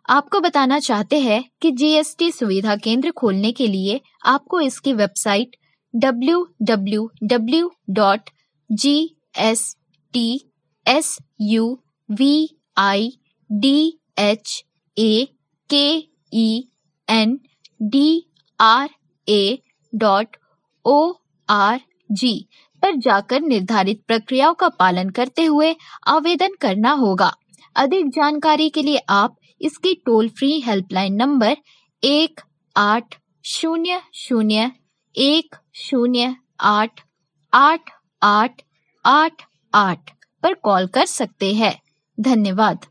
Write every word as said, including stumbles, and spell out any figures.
आपको बताना चाहते हैं कि जीएसटी सुविधा केंद्र खोलने के लिए आपको इसकी website W W W dot G S T S U V I D H A K E N D R A dot O R G पर जाकर निर्धारित प्रक्रियाओं का पालन करते हुए आवेदन करना होगा। अधिक जानकारी के लिए आप इसकी टोल फ्री हेल्पलाइन नंबर एक आठ शून्य शून्य एक शून्य आठ आठ आठ आठ आठ पर कॉल कर सकते हैं। धन्यवाद।